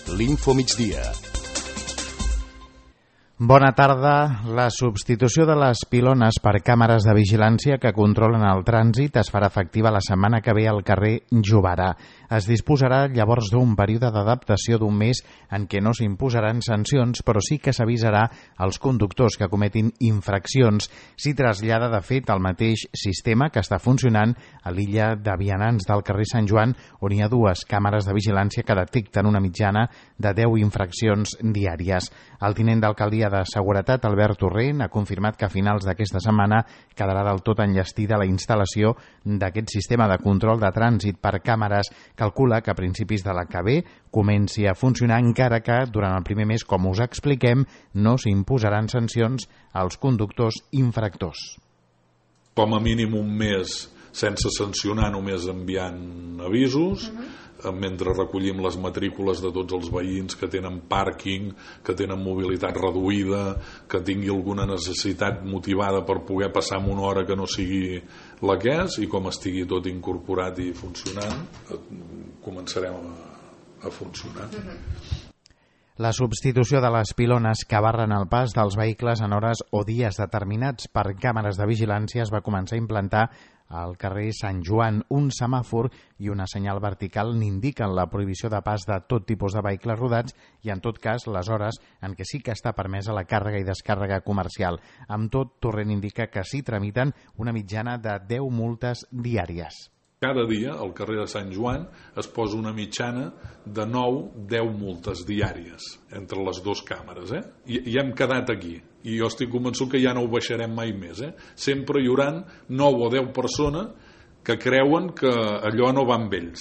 l'Info Migdia. Bona tarda. La substitució de les pilones per càmeres de vigilància que controlen el trànsit es farà efectiva la setmana que ve al carrer Jobarà. Es disposarà llavors d'un període d'adaptació d'un mes en què no s'imposaran sancions, però sí que s'avisarà als conductors que cometin infraccions. S'hi trasllada, de fet, el mateix sistema que està funcionant a l'illa de vianants del carrer Sant Joan, on hi ha dues càmeres de vigilància que detecten una mitjana de 10 infraccions diàries. El tinent d'alcaldia de Seguretat, Albert Torrent, ha confirmat que a finals d'aquesta setmana quedarà del tot enllestida la instal·lació d'aquest sistema de control de trànsit per càmeres. Calcula que a principis de la que ve comenci a funcionar, encara que durant el primer mes, com us expliquem, no s'imposaran sancions als conductors infractors. Com a mínim un mes sense sancionar, només enviant avisos, mentre recollim les matrícules de tots els veïns que tenen pàrquing, que tenen mobilitat reduïda, que tingui alguna necessitat motivada per poder passar en una hora que no sigui la que és, i com estigui tot incorporat i funcionant, començarem a funcionar. La substitució de les pilones que barren el pas dels vehicles en hores o dies determinats per càmeres de vigilància es va començar a implantar al carrer Sant Joan. Un semàfor i una senyal vertical n'indiquen la prohibició de pas de tot tipus de vehicles rodats i, en tot cas, les hores en què sí que està permesa la càrrega i descàrrega comercial. Amb tot, Torrent indica que s'hi tramiten una mitjana de 10 multes diàries. Cada dia al carrer de Sant Joan es posa una mitjana de 9-10 multes diàries entre les dues càmeres. I hem quedat aquí. I jo estic convençut que ja no ho baixarem mai més. Sempre hi haurà 9 o 10 persones que creuen que allò no va amb ells.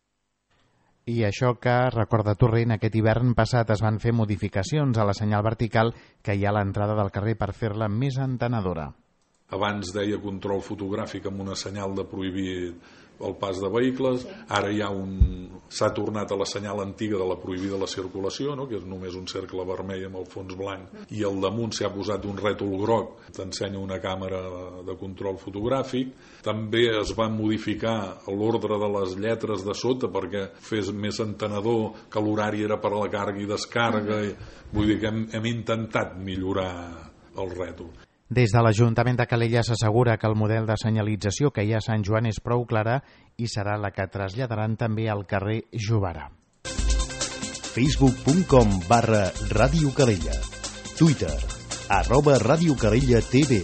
I això que, recorda Torrent, aquest hivern passat es van fer modificacions a la senyal vertical que hi ha a l'entrada del carrer per fer-la més entenedora. Abans deia control fotogràfic amb una senyal de prohibir el pas de vehicles, ara s'ha tornat a la senyal antiga de la prohibida la circulació, no? Que és només un cercle vermell amb el fons blanc, i al damunt s'hi ha posat un rètol groc, t'ensenya una càmera de control fotogràfic. També es va modificar l'ordre de les lletres de sota perquè fes més entenedor, que l'horari era per a la càrrega i descàrrega, vull dir que hem intentat millorar el rètol. Des de l'Ajuntament de Calella s'assegura que el model de senyalització que hi ha a Sant Joan és prou clara i serà la que traslladaran també al carrer Jobarà. Facebook.com/Ràdio Calella. Twitter @Ràdio Calella TV.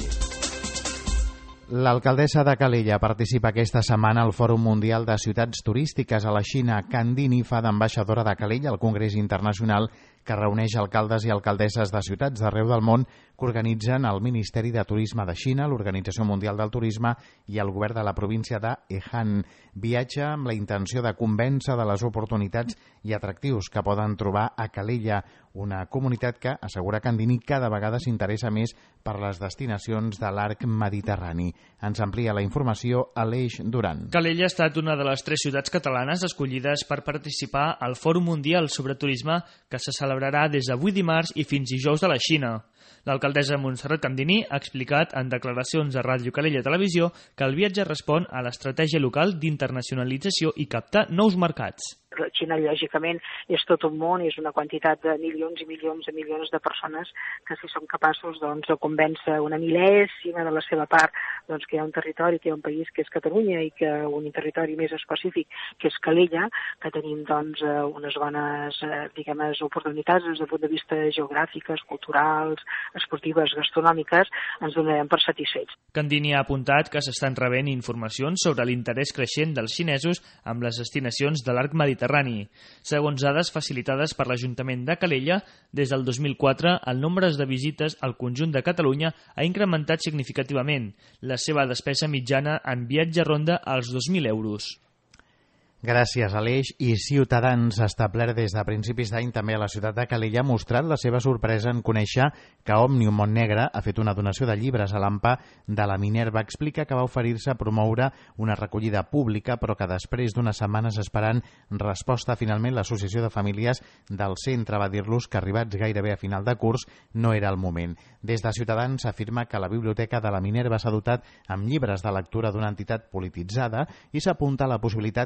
L'alcaldessa de Calella participa aquesta setmana al Fòrum Mundial de Ciutats Turístiques a la Xina. Candini fa d'ambaixadora de Calella al Congrés Internacional que reuneix alcaldes i alcaldesses de ciutats d'arreu del món que organitzen el Ministeri de Turisme de Xina, l'Organització Mundial del Turisme i el govern de la província de Henan. Viatja amb la intenció de convèncer de les oportunitats i atractius que poden trobar a Calella, una comunitat que, assegura Candini, cada vegada s'interessa més per les destinacions de l'arc mediterrani. Ens amplia la informació Aleix Duran. Calella ha estat una de les 3 ciutats catalanes escollides per participar al Fòrum Mundial sobre Turisme que se celebrarà des d'avui dimarts i fins dijous a la Xina. L'alcaldessa Montserrat Candini ha explicat en declaracions a Ràdio Calella Televisió que el viatge respon a l'estratègia local d'internacionalització i captar nous mercats. La Xina, lògicament, és tot un món, és una quantitat de milions i milions de milions de persones que si són capaços de convèncer una mil·lèsima de la seva part que hi ha un territori, que hi ha un país que és Catalunya i que un territori més específic que és Calella, que tenim unes bones oportunitats des del punt de vista geogràfiques, culturals, esportives, gastronòmiques, ens donarem per satisfets. Candini ha apuntat que s'estan rebent informacions sobre l'interès creixent dels xinesos amb les destinacions de l'arc mediterrani. Segons dades facilitades per l'Ajuntament de Calella, des del 2004 el nombre de visites al conjunt de Catalunya ha incrementat significativament. La seva despesa mitjana en viatge ronda als 2.000 euros. Gràcies, Aleix. I Ciutadans, establert des de principis d'any també a la ciutat de Calella, ha mostrat la seva sorpresa en conèixer que Òmnium Montnegre ha fet una donació de llibres a l'AMPA de la Minerva. Explica que va oferir-se a promoure una recollida pública, però que després d'unes setmanes esperant resposta, finalment l'Associació de Famílies del centre va dir-los que arribats gairebé a final de curs no era el moment. Des de Ciutadans s'afirma que la biblioteca de la Minerva s'ha dotat amb llibres de lectura d'una entitat polititzada i s'apunta a la possibilitat que els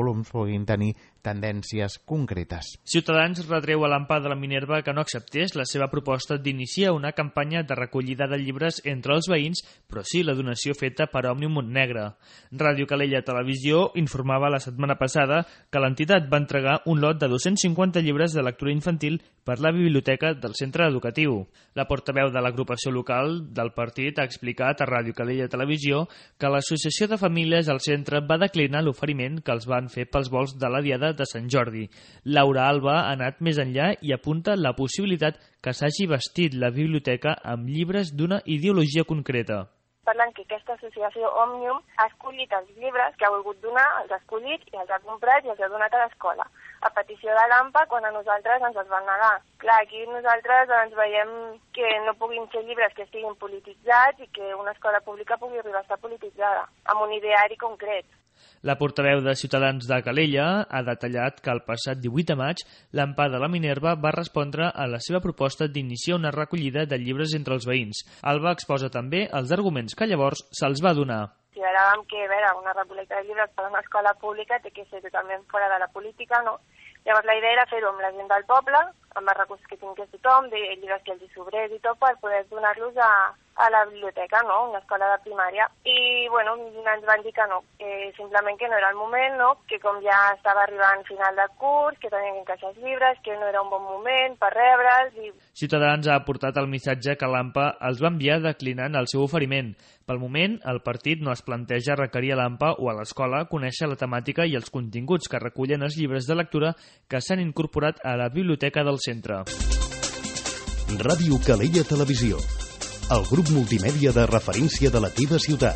volums puguin tenir tendències concretes. Ciutadans retreu a l'AMPA de la Minerva que no acceptés la seva proposta d'iniciar una campanya de recollida de llibres entre els veïns, però sí la donació feta per Òmnium Montnegre. Ràdio Calella Televisió informava la setmana passada que l'entitat va entregar un lot de 250 llibres de lectura infantil per la biblioteca del centre educatiu. La portaveu de l'agrupació local del partit ha explicat a Ràdio Calella Televisió que l'associació de famílies al centre va declinar l'oferiment que els van fer pels vols de la Diada de Sant Jordi. Laura Alba ha anat més enllà i apunta la possibilitat que s'hagi vestit la biblioteca amb llibres d'una ideologia concreta. Parlant que aquesta associació Òmnium ha escollit els llibres que ha volgut donar, els ha escollit i els ha comprat i els ha donat a l'escola, a petició de l'AMPA quan a nosaltres ens els van negar. Clar, aquí nosaltres ens veiem que no puguin ser llibres que estiguin polititzats i que una escola pública pugui arribar a estar polititzada, amb un ideari concret. La portaveu de Ciutadans de Calella ha detallat que el passat 18 de maig l'AMPA de la Minerva va respondre a la seva proposta d'iniciar una recollida de llibres entre els veïns. Alba exposa també els arguments que llavors se'ls va donar. Consideràvem que una recol·lecta de llibres per a una escola pública té que ser totalment fora de la política, no? Llavors la idea era fer-ho amb la gent del poble, amb els recursos que tingués tothom, de llibres que els hi sobrés i tot, per poder donar-los a la biblioteca, no? Una escola de primària. I, ens van dir que no, que simplement que no era el moment, no? Que com ja estava arribant final de curs, que tenien que encaixar els llibres, que no era un bon moment per rebre'ls. Ciutadans ha aportat el missatge que l'AMPA els va enviar declinant el seu oferiment. Pel moment, el partit no es planteja requerir a l'AMPA o a l'escola conèixer la temàtica i els continguts que recullen els llibres de lectura que s'han incorporat a la biblioteca del centre. Ràdio Calella Televisió, el grup multimèdia de referència de la teva ciutat.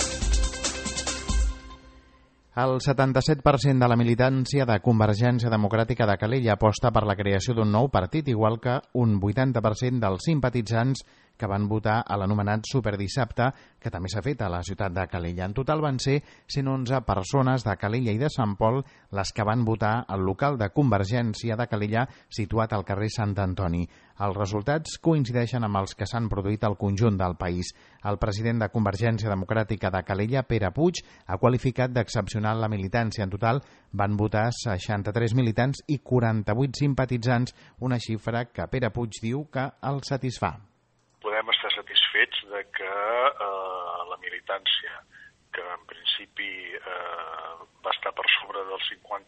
El 77% de la militància de Convergència Democràtica de Calella aposta per la creació d'un nou partit, igual que un 80% dels simpatitzants que van votar a l'anomenat Superdissabte, que també s'ha fet a la ciutat de Calella. En total van ser 111 persones de Calella i de Sant Pol les que van votar al local de Convergència de Calella situat al carrer Sant Antoni. Els resultats coincideixen amb els que s'han produït al conjunt del país. El president de Convergència Democràtica de Calella, Pere Puig, ha qualificat d'excepcional la militància. En total van votar 63 militants i 48 simpatitzants, una xifra que Pere Puig diu que el satisfà. Podem estar satisfets de que la militància, que en principi va estar per sobre del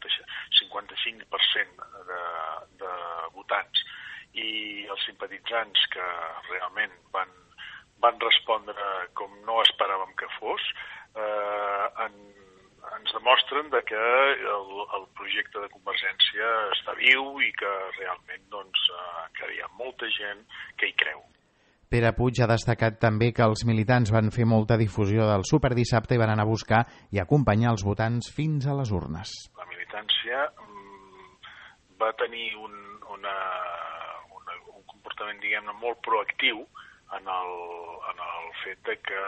55% de votants, i els simpatitzants que realment van respondre com no esperàvem que fos, ens demostren de que el projecte de Convergència està viu i que realment que hi ha molta gent que hi creu. Pere Puig ha destacat també que els militants van fer molta difusió del Superdissabte i van anar a buscar i acompanyar els votants fins a les urnes. La militància va tenir un comportament, diguem-ne, molt proactiu en el fet de que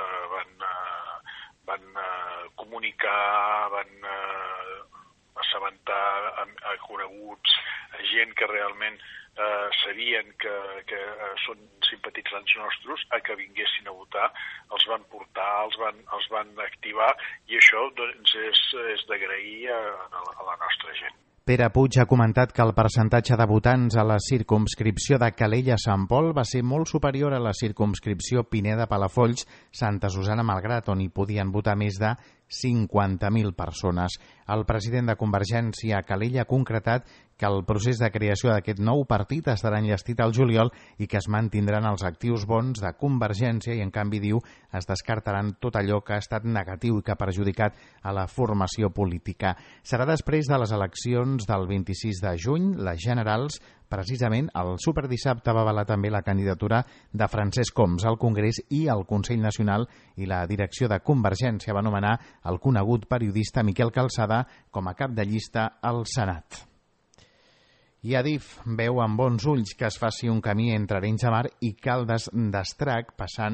van comunicar, van assabentar a coneguts, a gent que realment sabien que són simpatitzants nostres, a que vinguessin a votar, els van portar, els van activar, i això doncs, és d'agrair a la nostra gent. Pere Puig ha comentat que el percentatge de votants a la circumscripció de Calella-Sant Pol va ser molt superior a la circumscripció Pineda-Palafolls, Santa Susana Malgrat, on hi podien votar més de 50.000 persones. El president de Convergència a Calella ha concretat que el procés de creació d'aquest nou partit estarà enllestit al juliol i que es mantindran els actius bons de Convergència i, en canvi, diu, es descartaran tot allò que ha estat negatiu i que ha perjudicat a la formació política. Serà després de les eleccions del 26 de juny, les generals. Precisament, el Superdissabte va avalar també la candidatura de Francesc Homs al Congrés i al Consell Nacional, i la direcció de Convergència va nomenar el conegut periodista Miquel Calçada com a cap de llista al Senat. I Adif veu amb bons ulls que es faci un camí entre Arenys de Mar i Caldes d'Estrac, passant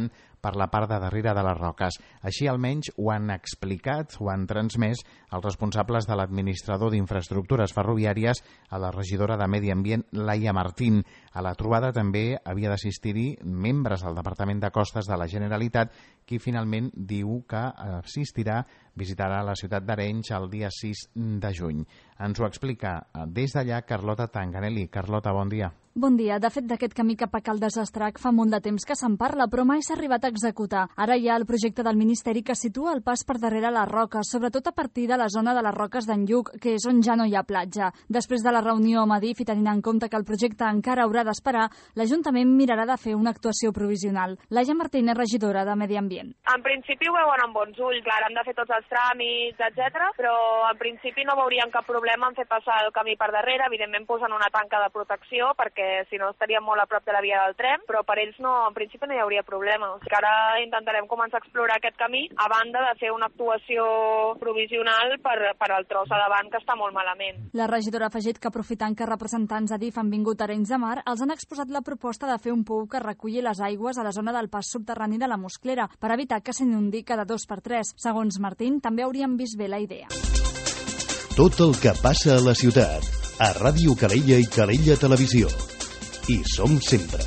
per la part de darrere de les roques. Així almenys ho han explicat, ho han transmès els responsables de l'administrador d'Infraestructures Ferroviàries a la regidora de Medi Ambient, Laia Martín. A la trobada també havia d'assistir-hi membres del Departament de Costes de la Generalitat, qui finalment diu que visitarà la ciutat d'Arenys el dia 6 de juny. Ens ho explica des d'allà Carlota Tanganelli. Carlota, bon dia. Bon dia. De fet, d'aquest camí cap a Caldes d'Estrac fa molt de temps que se'n parla, però mai s'ha arribat a executar. Ara hi ha el projecte del Ministeri que situa el pas per darrere les roques, sobretot a partir de la zona de les roques d'en Lluc, que és on ja no hi ha platja. Després de la reunió amb Adif i tenint en compte que el projecte encara haurà d'esperar, l'Ajuntament mirarà de fer una actuació provisional. Laia Martín és regidora de Medi Ambient. En principi ho veuen amb bons ulls, clar, hem de fer tots els tràmits, etc. Però en principi no veurien cap problema en fer passar el camí per darrere, evidentment posant una tanca de protecció, perquè si no estaríem molt a prop de la via del tren, però per ells no, en principi no hi hauria problema. Ara intentarem començar a explorar aquest camí, a banda de fer una actuació provisional per al tros a davant, que està molt malament. La regidora ha afegit que, aprofitant que representants d'Adif han vingut a Arenys de Mar, els han exposat la proposta de fer un pou que reculli les aigües a la zona del pas subterrani de la Mosclera, per evitar que s'inundi cada 2x3. Segons Martín, també haurien vist bé la idea. Tot el que passa a la ciutat, a Ràdio Calella i Calella Televisió. Hi som sempre.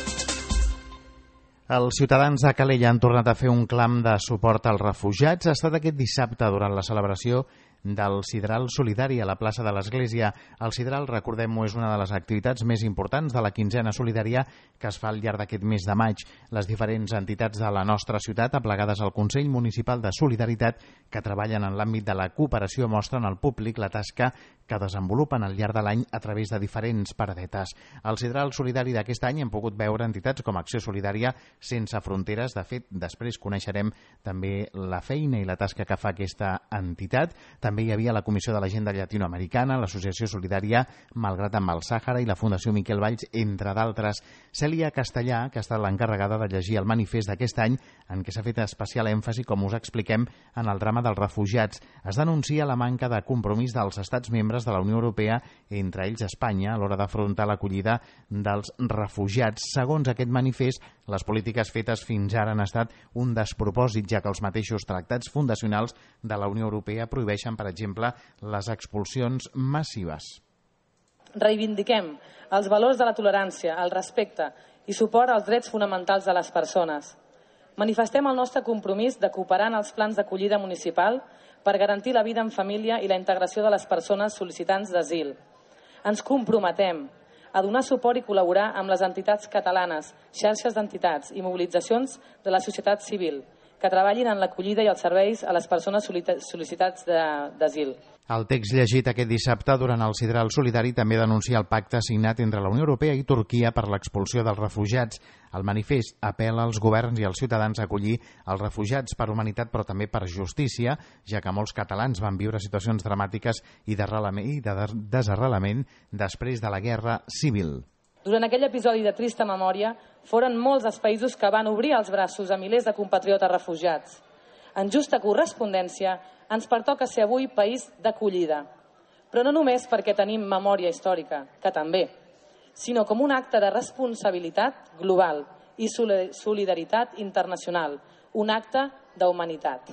Els ciutadans de Calella han tornat a fer un clam de suport als refugiats. Ha estat aquest dissabte durant la celebració del Sidral Solidari a la plaça de l'Església. El Sidral, recordem-ho, és una de les activitats més importants de la quinzena solidària que es fa al llarg d'aquest mes de maig. Les diferents entitats de la nostra ciutat, aplegades al Consell Municipal de Solidaritat, que treballen en l'àmbit de la cooperació, mostren al públic la tasca que desenvolupen al llarg de l'any a través de diferents paradetes. Al Sidral Solidari d'aquest any hem pogut veure entitats com Acció Solidària Sense Fronteres. De fet, després coneixerem també la feina i la tasca que fa aquesta entitat. També hi havia la Comissió de l'Agenda Llatinoamericana, l'Associació Solidària Malgrat amb el Sàhara i la Fundació Miquel Valls, entre d'altres. Cèlia Castellà, que ha estat l'encarregada de llegir el manifest d'aquest any, en què s'ha fet especial èmfasi, com us expliquem, en el drama dels refugiats. Es denuncia la manca de compromís dels estats membres de la Unió Europea, entre ells Espanya, a l'hora d'afrontar l'acollida dels refugiats. Segons aquest manifest, les polítiques fetes fins ara han estat un despropòsit, ja que els mateixos tractats fundacionals de la Unió Europea prohibeixen, per exemple, les expulsions massives. Reivindiquem els valors de la tolerància, el respecte i suport als drets fonamentals de les persones. Manifestem el nostre compromís de cooperar en els plans d'acollida municipal per garantir la vida en família i la integració de les persones sol·licitants d'asil. Ens comprometem a donar suport i col·laborar amb les entitats catalanes, xarxes d'entitats i mobilitzacions de la societat civil que treballin en l'acollida i els serveis a les persones sol·licitants d'asil. El text llegit aquest dissabte durant el Sidral Solidari també denuncia el pacte signat entre la Unió Europea i Turquia per l'expulsió dels refugiats. El manifest apel·la als governs i als ciutadans a acollir els refugiats per humanitat, però també per justícia, ja que molts catalans van viure situacions dramàtiques i de desarrelament després de la Guerra Civil. Durant aquell episodi de trista memòria, foren molts els països que van obrir els braços a milers de compatriotes refugiats. En justa correspondència, ens pertoca ser avui país d'acollida. Però no només perquè tenim memòria històrica, que també, sinó com un acte de responsabilitat global i solidaritat internacional, un acte d'humanitat.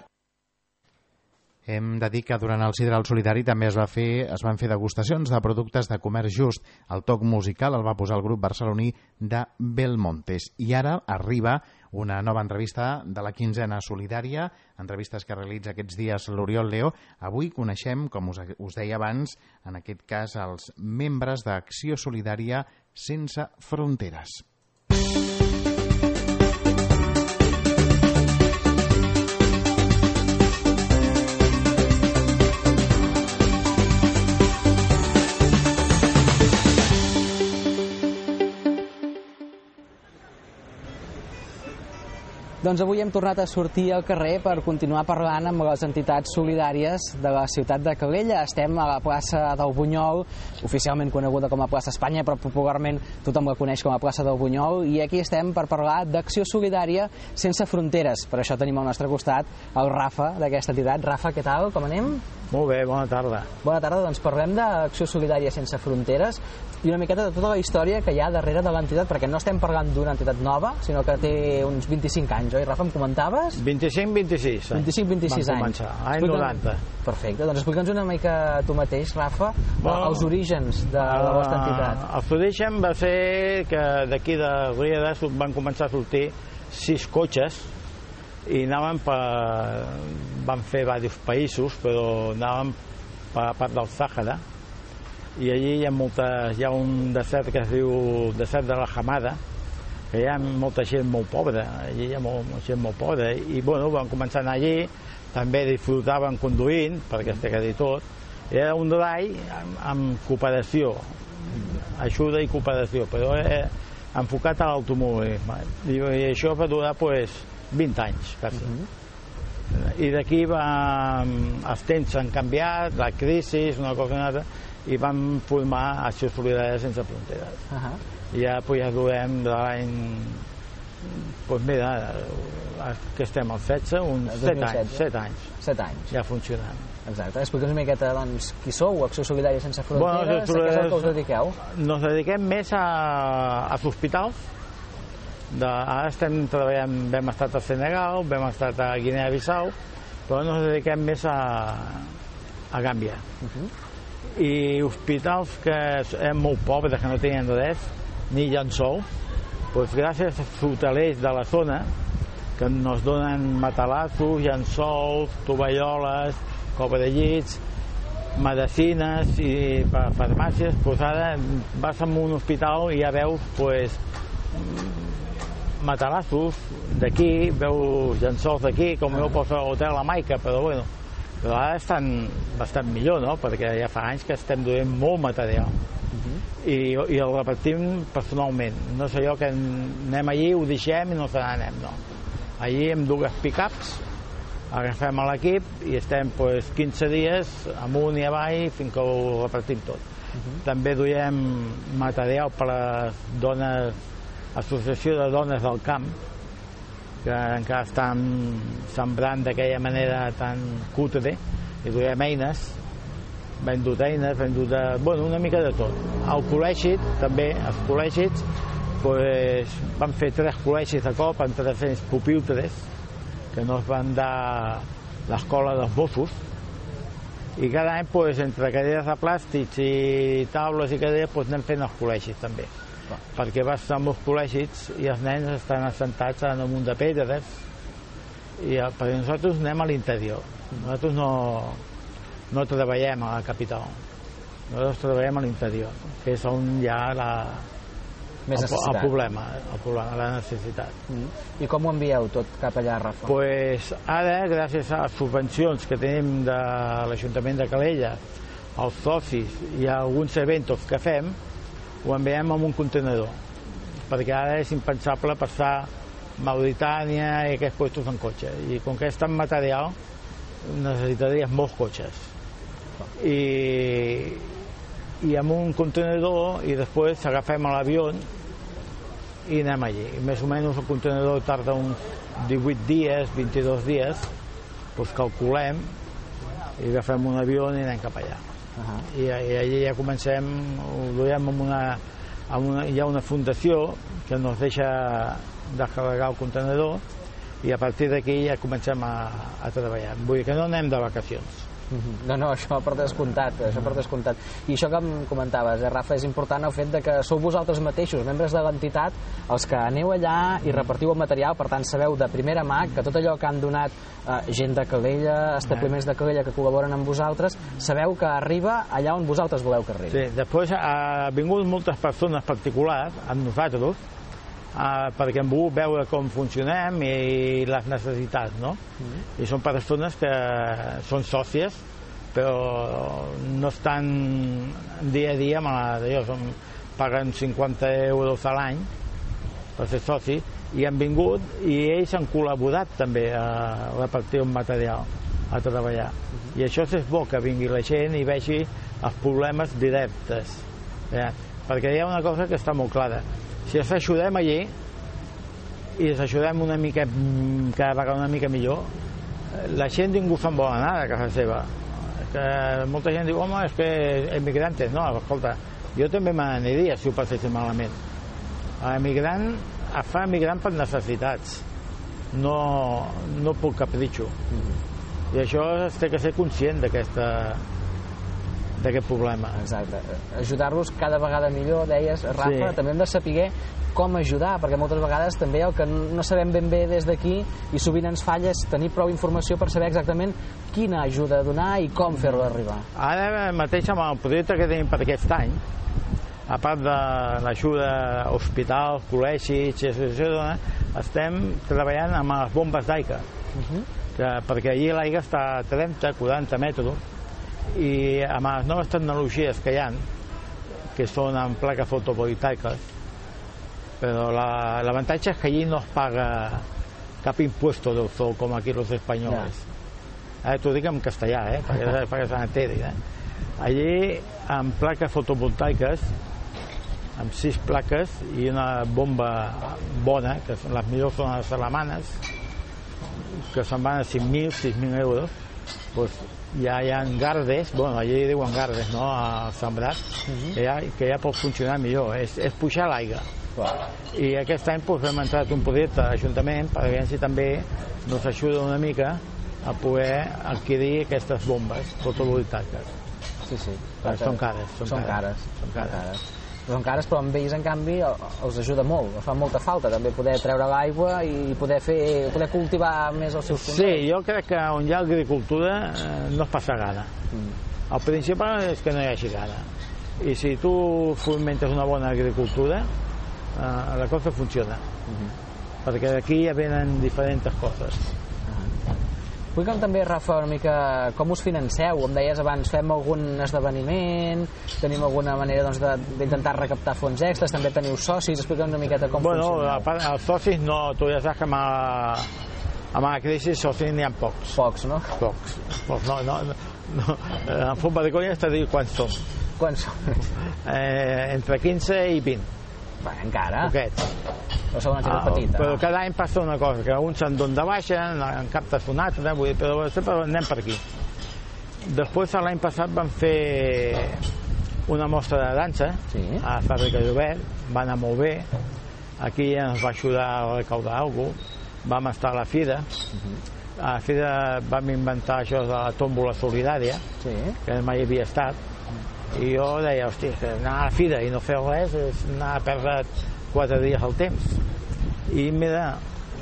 Hem de dir que durant el Sidral Solidari també es van fer degustacions de productes de comerç just. El toc musical el va posar el grup barceloní de Belmontes. I ara arriba una nova entrevista de la quinzena solidària, entrevistes que realitza aquests dies l'Oriol Leo. Avui coneixem, com us deia abans, en aquest cas els membres d'Acció Solidària Sense Fronteres. Doncs avui hem tornat a sortir al carrer per continuar parlant amb les entitats solidàries de la ciutat de Calella. Estem a la plaça del Bunyol, oficialment coneguda com a plaça Espanya, però popularment tothom la coneix com a plaça del Bunyol, i aquí estem per parlar d'Acció Solidària Sense Fronteres. Per això tenim al nostre costat el Rafa d'aquesta entitat. Rafa, què tal? Com anem? Molt bé, bona tarda. Bona tarda, doncs parlem d'Acció Solidària Sense Fronteres i una miqueta de tota la història que hi ha darrere de l'entitat, perquè no estem parlant d'una entitat nova, sinó que té uns 25 anys, oi, Rafa, em comentaves? 25-26 anys. 25-26 Van començar, any 90. Perfecte, doncs explica'ns una mica tu mateix, Rafa, els orígens de la vostra entitat. Els orígens va ser que d'aquí de Rieda van començar a sortir 6 cotxes i anaven van fer diversos països, però anaven per la part del Sàhara, i allí hi ha un desert que es diu desert de la Hamada, que hi ha molta gent molt pobra, allí hi ha molta gent molt pobra, i bueno, van començar a anar allí, també disfrutaven conduint, perquè es té que dir tot, era un rai amb cooperació, ajuda i cooperació, però enfocat a l'automobilisme, i això va durar 20 anys, quasi. I d'aquí els temps han canviat, la crisi, una cosa o una altra, i vam formar Acció Solidària Sense Fronteres. I ja durem de l'any, mira, que estem al 16, uns 7 anys. 7 anys. Ja funcionant. Exacte. Explica'ns una miqueta, doncs, qui sou, Acció Solidària Sense Fronteres, a què és el que us dediqueu? Nos dediquem més als hospitals. Ara estem treballant, vam estar a Senegal, vam estar a Guinea-Bissau, però ens dediquem més a Gàmbia. I hospitals que eren molt pobres, que no tenien res, ni llençol, doncs gràcies als hotelers de la zona, que ens donen matalassos, llençols, tovalloles, cobrellits, medicines i farmàcies, doncs ara vas a un hospital i ja veus matalassos d'aquí, veus llençols d'aquí, com jo poso a l'hotel La Maica, però bueno, però ara estan bastant millor, no? Perquè ja fa anys que estem duent molt material i el repartim personalment, no sé jo que anem allí, ho deixem i no se n'anem, no. Allí amb 2 pick-ups agafem a l'equip i estem 15 dies amunt i avall fins que ho repartim tot. També duem material per a les dones, Associació de Dones del Camp, que encara estan sembrant d'aquella manera tan cutre, i duem eines, vam dut eines, vam dut una mica de tot. Al col·legi, també, els col·legis, vam fer 3 col·legis de cop amb 300 pupiltres, que nos van dar l'escola dels Mossos, i cada any, entre cadires de plàstics i taules i cadires, anem fent els col·legis també. Perquè vas amb els col·legis i els nens estan assentats en un munt de pedres, i perquè nosaltres anem a l'interior. Nosaltres no treballem a la capital, nosaltres treballem a l'interior, que és on hi ha el problema, la necessitat. I com ho envieu tot cap allà, Rafa? Ara, gràcies a les subvencions que tenim de l'Ajuntament de Calella, els socis i alguns eventos que fem, ho enviem amb un contenedor, perquè ara és impensable passar Mauritània i aquests puestos en cotxe, i com que és tan material necessitaries molts cotxes i amb un contenedor, i després agafem l'avió i anem allí. Més o menys el contenedor tarda uns 18 dies, 22 dies, doncs calculem i agafem un avió i anem cap allà. I allí ja comencem, ho duem hi ha una fundació que ens deixa descarregar el contenedor, i a partir d'aquí ja comencem a treballar. Vull dir que no anem de vacacions. No, això per descomptat, I això que em comentaves, Rafa, és important el fet de que sou vosaltres mateixos, membres de l'entitat, els que aneu allà i repartiu el material, per tant sabeu de primera mà que tot allò que han donat gent de Calella, establiments de Calella que col·laboren amb vosaltres, sabeu que arriba allà on vosaltres voleu que arribi. Sí, després han vingut moltes persones particulars amb nosaltres, perquè hem volgut veure com funcionem i les necessitats, no? I són persones que són sòcies, però no estan dia a dia paguen 50 euros a l'any per ser soci, i han vingut i ells han col·laborat també a repartir un material, a treballar. I això és bo, que vingui la gent i vegi els problemes directes, perquè hi ha una cosa que està molt clara: si els ajudem allí i els ajudem una mica, cada vegada una mica millor, la gent ningú se'n vol anar de casa seva. Molta gent diu, home, és que emigrantes. No, escolta, jo també me n'aniria si ho passessin malament. L'emigrant es fa emigrant per necessitats, no puc capritxo. I això es té que ser conscient d'aquest problema. Exacte. Ajudar-los cada vegada millor, deies, Rafa, també hem de saber com ajudar, perquè moltes vegades també el que no sabem ben bé des d'aquí i sovint ens falla és tenir prou informació per saber exactament quina ajuda donar i com fer-lo arribar. Ara mateix amb el projecte que tenim per aquest any, a part de l'ajuda a hospitals, col·legis i associacions, estem treballant amb les bombes d'aigua, perquè allí l'aigua està a 30-40 metres i amb les noves tecnologies que hi ha, que són en plaques fotovoltaiques, però l'avantatge és que allí no es paga cap impuesto del sol com aquí los españoles. T'ho dic en castellà, perquè s'entengui. Allí, amb plaques fotovoltaiques, amb 6 plaques i una bomba bona, que són les millors són les alemanes, que se'n van a 5.000, 6.000 euros, doncs ja hi ha gardes, bueno, allí diuen gardes, no?, a sembrat, que ja pot funcionar millor, és pujar l'aigua. I aquest any hem entrat un projecte a l'Ajuntament per veure si també ens ajuda una mica a poder adquirir aquestes bombes fotovoltaiques. Sí. Són cares. Són cares, però amb ells, en canvi, els ajuda molt. Els fa molta falta també poder treure l'aigua i poder cultivar més els seus conreus. Sí, jo crec que on hi ha agricultura no es passa gana. El principal és que no hi hagi gana. I si tu fomentes una bona agricultura, la cosa funciona. Perquè d'aquí ja venen diferents coses. Explica'm també, Rafa, una mica com us financeu. Em deies abans, fem algun esdeveniment, tenim alguna manera d'intentar recaptar fons extras, també teniu socis, explica'm una miqueta com funciona. Bueno, els socis no, tu ja saps que amb la crisi socis n'hi ha pocs. Pocs, no? Pocs. No. En forma de conya t'ha dit quants som. Quants som? Entre 15 i 20. Encara? Poquets. O sou una gent petita. Però cada any passa una cosa, que uns se'n donen de baixa, en captes un altre, però sempre anem per aquí. Després, l'any passat, vam fer una mostra de dansa a la Fàbrica d'Obert, va anar molt bé, aquí ens va ajudar a recaudar alguna cosa, vam estar a la Fira, a la Fira vam inventar això de la tòmbola solidària, que mai havia estat, i jo deia, hòstia, anar a la Fira i no fer res és anar a perdre 4 dies al temps. I mira,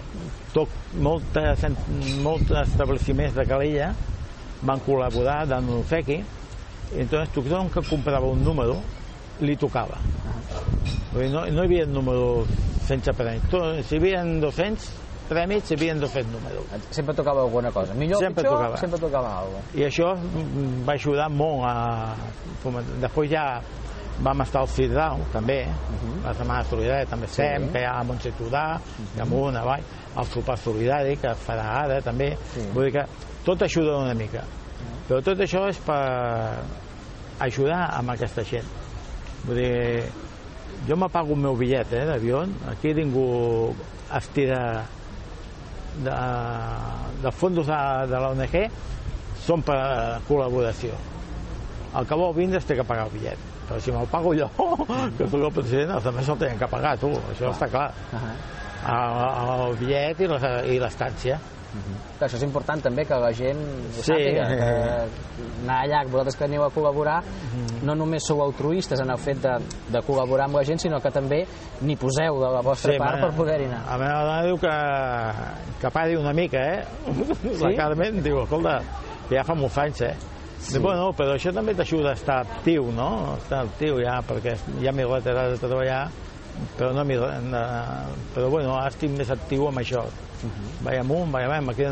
molts establiments de Calella van col·laborar en un obsequi, i entonces tothom que comprava un número li tocava. No hi havia números sense premi. Si hi havia 200 premis, hi havia 200 números. Sempre tocava alguna cosa. Millor o pitjor, sempre tocava alguna cosa. I això va ajudar molt a... Després ja vam estar al Cidrau, també, la Setmana Solidària també estem, que hi ha a Montsetudà, amunt, avall, el sopar solidari, que farà ara, també. Vull dir que tot ajuda una mica. Però tot això és per ajudar amb aquesta gent. Vull dir, jo me pago el meu bitllet d'avió, aquí ningú es tira dels fons de l'ONG, són per col·laboració. El que vol vindre es té que pagar el bitllet. Però si me'l pago jo, que soc el president, els altres se'l tenen que pagar, tu, això està clar. El bitllet i l'estància. Això és important també, que la gent ho sàpiga, que anar allà, vosaltres que aneu a col·laborar, no només sou altruistes en el fet de col·laborar amb la gent, sinó que també n'hi poseu de la vostra part per poder-hi anar. A meva dona diu que pari una mica, la Carmen diu, escolta, que ja fa molts anys, Bueno, però això també t'ajuda a estar actiu, no? Estar actiu ja, perquè ja m'he retirat de treballar, però bueno, estic més actiu amb això. Vaig amunt, vaig avall, m'aquiden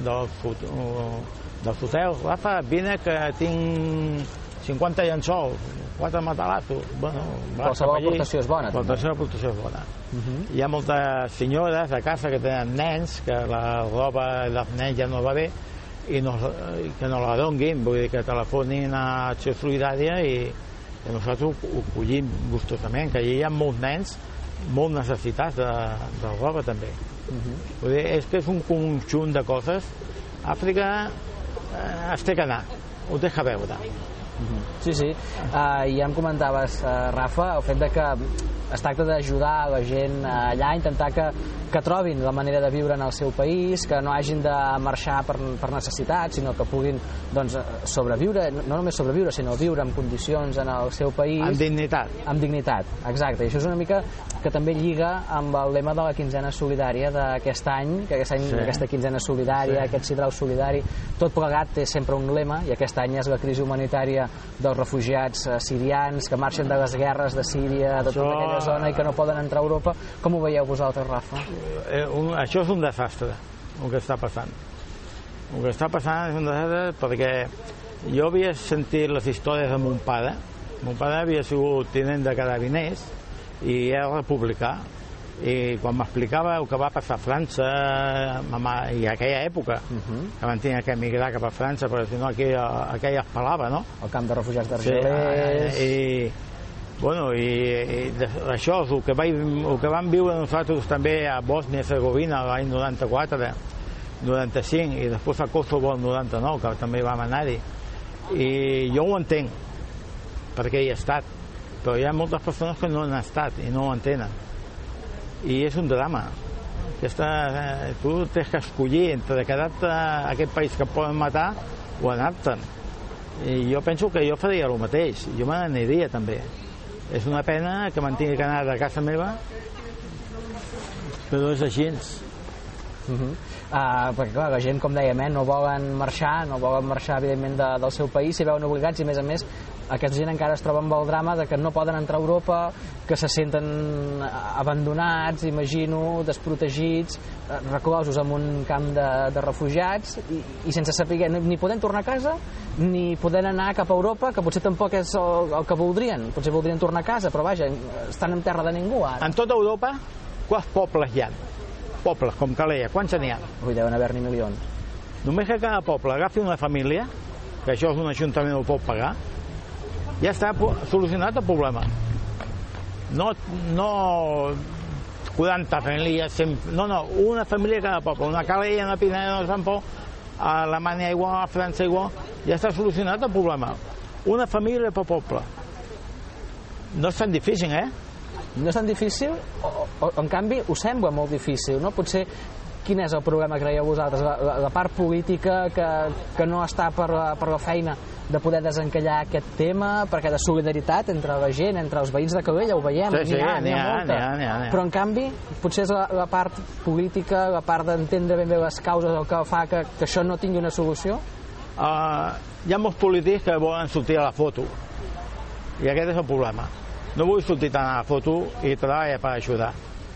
dels hotels. Rafa, vine que tinc 50 llençols, 4 matalassos. Bueno, qualsevol aportació és bona. Qualsevol aportació és bona. Hi ha moltes senyores a casa que tenen nens, que la roba dels nens ja no va bé, i que no la donguin, vull dir que telefonin a Acció Solidària i nosaltres ho collim gustosament, que allà hi ha molts nens molt necessitats de roba també. Vull dir, és que és un conjunt de coses. Àfrica es té que anar, ho té que veure. Sí, ja em comentaves, Rafa, el fet de que es tracta d'ajudar la gent allà, intentar que trobin la manera de viure en el seu país, que no hagin de marxar per necessitat, sinó que puguin sobreviure, no només sobreviure, sinó viure en condicions en el seu país. Amb dignitat. Amb dignitat, exacte. I això és una mica que també lliga amb el lema de la quinzena solidària d'aquest any, que aquesta quinzena solidària, aquest sidral solidari, tot plegat té sempre un lema, i aquest any és la crisi humanitària dels refugiats sirians que marxen de les guerres de Síria, de tota aquella zona, i que no poden entrar a Europa. Com ho veieu vosaltres, Rafa? Això és un desastre, el que està passant. El que està passant és un desastre perquè jo havia sentit les històries de mon pare. Mon pare havia sigut tinent de carabiners i era republicà, i quan m'explicava el que va passar a França i aquella època que van tenir que emigrar cap a França, perquè si no aquella es pelava, no? El camp de refugiats d'Argelers. I això és el que vam viure nosaltres també a Bòsnia i Hercegovina l'any 94, 95, i després a Kosovo el 99, que també vam anar-hi. I jo ho entenc, perquè hi he estat, però hi ha moltes persones que no han estat i no ho entenen. I és un drama. Tu tens que escollir entre quedar-te a aquest país que et poden matar o anar-te'n. I jo penso que jo faria el mateix, jo me n'aniria també. És una pena que me'n tingui que anar de casa meva, però és així. Perquè clar, la gent, com dèiem, no volen marxar evidentment del seu país, s'hi veuen obligats, i a més aquesta gent encara es troba amb el drama de que no poden entrar a Europa, que se senten abandonats, imagino, desprotegits, reclosos en un camp de refugiats, i sense saber ni poden tornar a casa ni poden anar cap a Europa, que potser tampoc és el que voldrien. Potser voldrien tornar a casa, però vaja, estan en terra de ningú ara. En tota Europa, quants pobles hi ha? Pobles com Calella, quants n'hi ha? Ui, deuen haver-n'hi milions. Només que cada poble agafi una família, que això és un ajuntament ho pot pagar, ja està solucionat el problema. No 40 famílies, no, una família cada poble. Una Calella, una Pineda, una Sant Pol, a Alemanya igual, a França igual, ja està solucionat el problema. Una família per poble. No és tan difícil, No és tan difícil, o en canvi ho sembla molt difícil, no? Potser quin és el problema, creieu vosaltres? La part política que no està per la feina de poder desencallar aquest tema, perquè de solidaritat entre la gent, entre els veïns de Calella, ho veiem, n'hi ha molta. Però en canvi, potser és la part política, la part d'entendre ben bé les causes, el que fa que això no tingui una solució? Hi ha molts polítics que volen sortir a la foto, i aquest és el problema. No vull sortir tant a la foto i treballar per ajudar.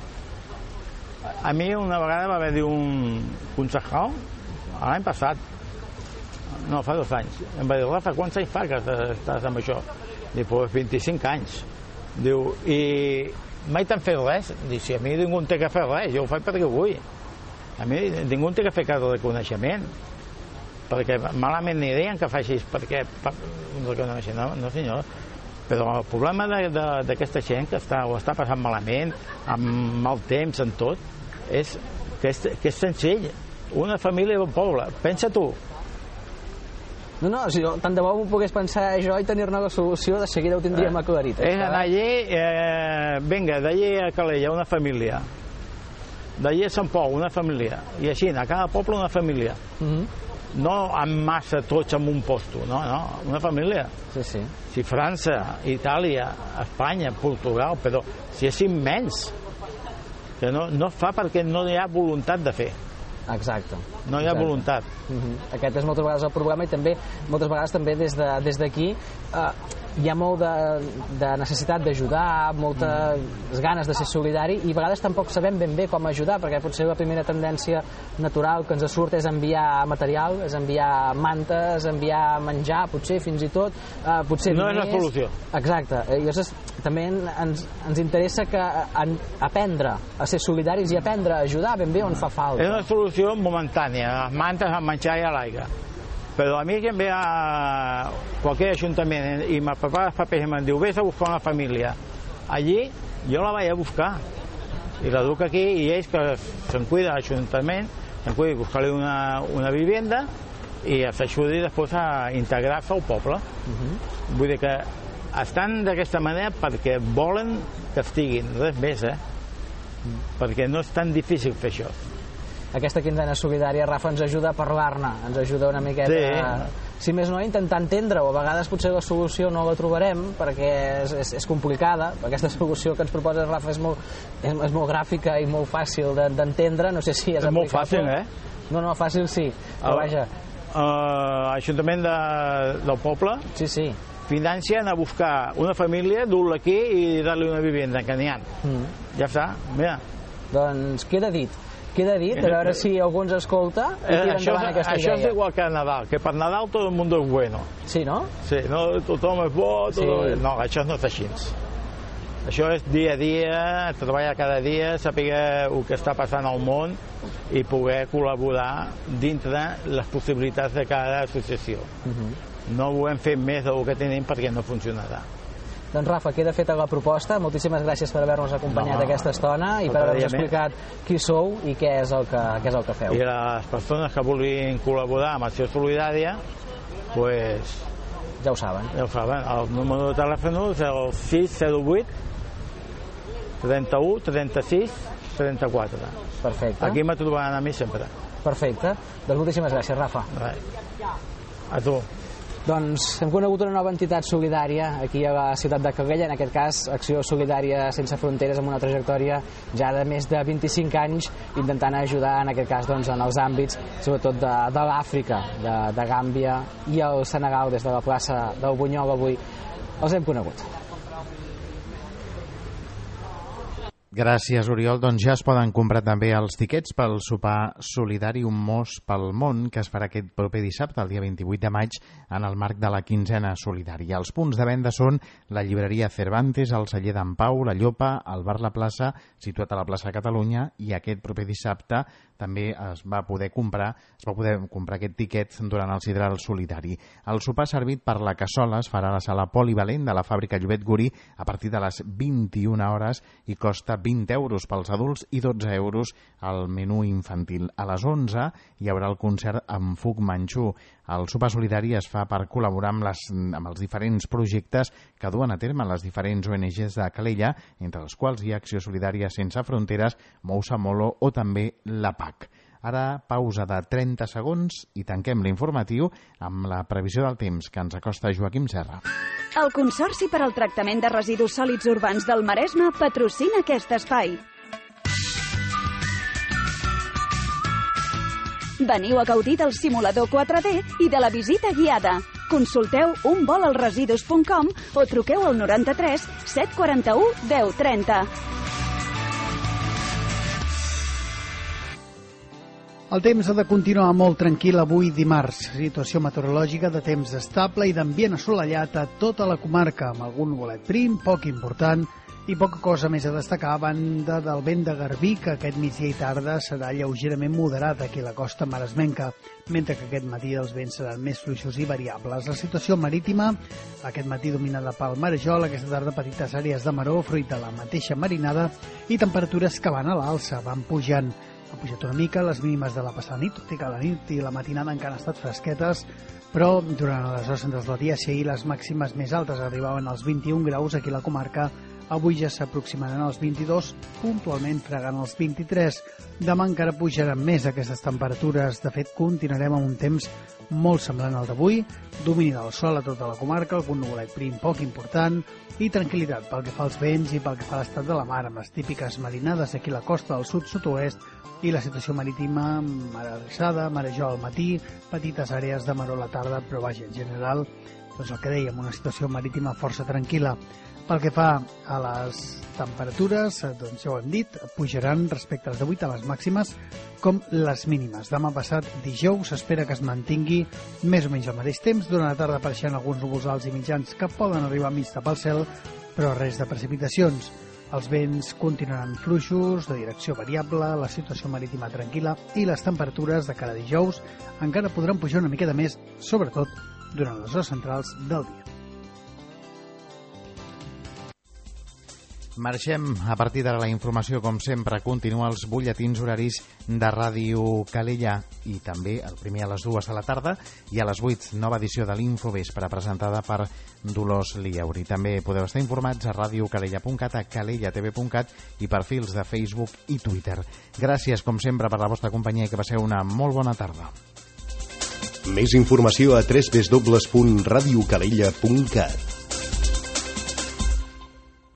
A mi una vegada va haver-hi un concejal, l'any passat, no, fa 2 anys, em va dir, Rafa, quants anys fa que estàs amb això? Dic, pues 25 anys. Diu, i mai t'han fet res? Dic, si a mi ningú té que fer res, jo ho faig perquè vull. A mi ningú té que fer cap reconeixement, perquè malament ni deien que facis perquè no senyor. Però el problema d'aquesta gent que ho està passant malament, amb mal temps, en tot, és que és senzill. Una família d'un poble. Pensa tu. No, si tant de bo m'ho pogués pensar jo i tenir-ne la solució, de seguida ho tindríem aclarit. És anar allí, vinga, d'allí a Calella, una família. D'allí a Sant Pol, una família. I així, a cada poble una família. No amb massa tots en un posto, no, una família. Sí. Si França, Itàlia, Espanya, Portugal, però si és immens, que no es fa perquè no hi ha voluntat de fer. Exacte. No hi ha voluntat. Aquest és moltes vegades el problema, i també moltes vegades també des d'aquí hi ha molt de necessitat d'ajudar, moltes ganes de ser solidari, i a vegades tampoc sabem ben bé com ajudar, perquè potser la primera tendència natural que ens surt és enviar material, és enviar mantes, enviar menjar, potser fins i tot, potser no és la solució. Exacte. I llavors també ens interessa aprendre a ser solidaris i aprendre a ajudar ben bé on fa falta. És una solució momentània, les mantes, el menjar i l'aigua. Però a mi que em ve a qualsevol ajuntament i me prepara els papers i em diu vés a buscar una família, allí jo la vaig a buscar i la duc aquí, i ells que se'n cuida l'ajuntament, se'n cuida buscar-li una vivienda i s'ajudi després a integrar-se al poble. Vull dir que estan d'aquesta manera perquè volen que estiguin, res més, perquè no és tan difícil fer això. Aquesta quinzena solidària, Rafa, ens ajuda a parlar-ne, ens ajuda una miqueta si més no, intentar entendre-ho. A vegades potser la solució no la trobarem perquè és complicada. Aquesta solució que ens proposes, Rafa, és molt gràfica i molt fàcil d'entendre. No sé si és molt fàcil, No, fàcil sí, però vaja. L'Ajuntament del poble financien a buscar una família, dur-la aquí i dar-li una vivienda, que n'hi ha. Ja està, mira. Doncs queda dit, a veure si algú ens escolta i tira endavant aquesta idea. Això és igual que a Nadal, que per Nadal tot el món és bueno. Sí, no? Sí, no, tothom és bo, no, això no és així. Això és dia a dia, treballar cada dia, saber el que està passant al món i poder col·laborar dintre les possibilitats de cada associació. No volem fer més del que tenim perquè no funcionarà. Doncs Rafa, queda feta la proposta. Moltíssimes gràcies per haver-nos acompanyat aquesta estona i per haver-nos explicat qui sou i què és el que feu. I les persones que vulguin col·laborar amb Acció Solidària, doncs... Ja ho saben. El número de telèfon és el 608 31 36 34. Perfecte. Aquí me trobaran a mi sempre. Perfecte. Doncs moltíssimes gràcies, Rafa. A tu. Doncs hem conegut una nova entitat solidària aquí a la ciutat de Calella, en aquest cas Acció Solidària Sense Fronteres, amb una trajectòria ja de més de 25 anys intentant ajudar en aquest cas doncs, en els àmbits sobretot de l'Àfrica, de Gàmbia i el Senegal. Des de la plaça del Bunyol avui els hem conegut. Gràcies, Oriol. Doncs ja es poden comprar també els tiquets pel sopar solidari Un mos pel món, que es farà aquest proper dissabte, el dia 28 de maig, en el marc de la quinzena solidària. Els punts de venda són la llibreria Cervantes, el celler d'en Pau, la Llopa, el bar La Plaça, situat a la plaça Catalunya, i aquest proper dissabte també es va poder comprar aquest tiquet durant el sidral solidari. El sopar servit per la cassola es farà a la sala polivalent de la fàbrica Llobet Gurí a partir de les 21 hores i costa 20 euros pels adults i 12 euros al menú infantil. A les 11 hi haurà el concert amb Fuc Manxú. El sopar solidari es fa per col·laborar amb els diferents projectes que duen a terme les diferents ONGs de Calella, entre els quals hi ha Acció Solidària Sense Fronteres, Moussa Molo o també la PAC. Ara, pausa de 30 segons i tanquem l'informatiu amb la previsió del temps que ens acosta Joaquim Serra. El Consorci per al Tractament de Residus Sòlids Urbans del Maresme patrocina aquest espai. Veniu a gaudir del simulador 4D i de la visita guiada. Consulteu unvolalresidus.com o truqueu al 93 741 1030. El temps ha de continuar molt tranquil avui dimarts. Situació meteorològica de temps estable i d'ambient assolellat a tota la comarca, amb algun bolet prim, poc important, i poca cosa més a destacar a banda del vent de garbí, que aquest migdia i tarda serà lleugerament moderat aquí a la costa maresmenca, mentre que aquest matí els vents seran més fluixos i variables. La situació marítima, aquest matí dominada pel marejol, aquesta tarda petites àrees de maró, fruit de la mateixa marinada, i temperatures que van a l'alça, van pujant. Ha pujat una mica les mínimes de la passada nit, tot i que la nit i la matinada encara han estat fresquetes, però durant les hores centrals del dia, si ahir les màximes més altes arribaven als 21 graus aquí a la comarca, avui ja s'aproximaran als 22, puntualment fregant els 23. Demà encara pujaran més aquestes temperatures. De fet, continuarem amb un temps molt semblant al d'avui, domini del sol a tota la comarca, algun nuvolet prim poc important i tranquil·litat pel que fa als vents i pel que fa a l'estat de la mar, amb les típiques marinades aquí a la costa del sud-sud-oest i la situació marítima, mar adreçada, marejol al matí, petites àrees de maró a la tarda, però vaja, en general, doncs el que dèiem, una situació marítima força tranquil·la. Pel que fa a les temperatures, doncs ja ho hem dit, pujaran respecte als d'avui a les màximes com les mínimes. Demà passat, dijous, s'espera que es mantingui més o menys al mateix temps. Durant la tarda apareixen alguns núvols alts i mitjans que poden arribar a mig tapar el cel, però res de precipitacions. Els vents continuaran fluixos, de direcció variable, la situació marítima tranquil·la i les temperatures de cada dijous encara podran pujar una miqueta més, sobretot durant les hores centrals del dia. Marxem a partir de la informació, com sempre. Continua els butlletins horaris de Ràdio Calella i també el primer a les 2 de la tarda i a les 8, nova edició de l'Infovespre presentada per Dolors Liauri. També podeu estar informats a radiocalella.cat, a calellatv.cat i perfils de Facebook i Twitter. Gràcies, com sempre, per la vostra companyia i que passeu una molt bona tarda. Més informació a www.radiocalella.cat.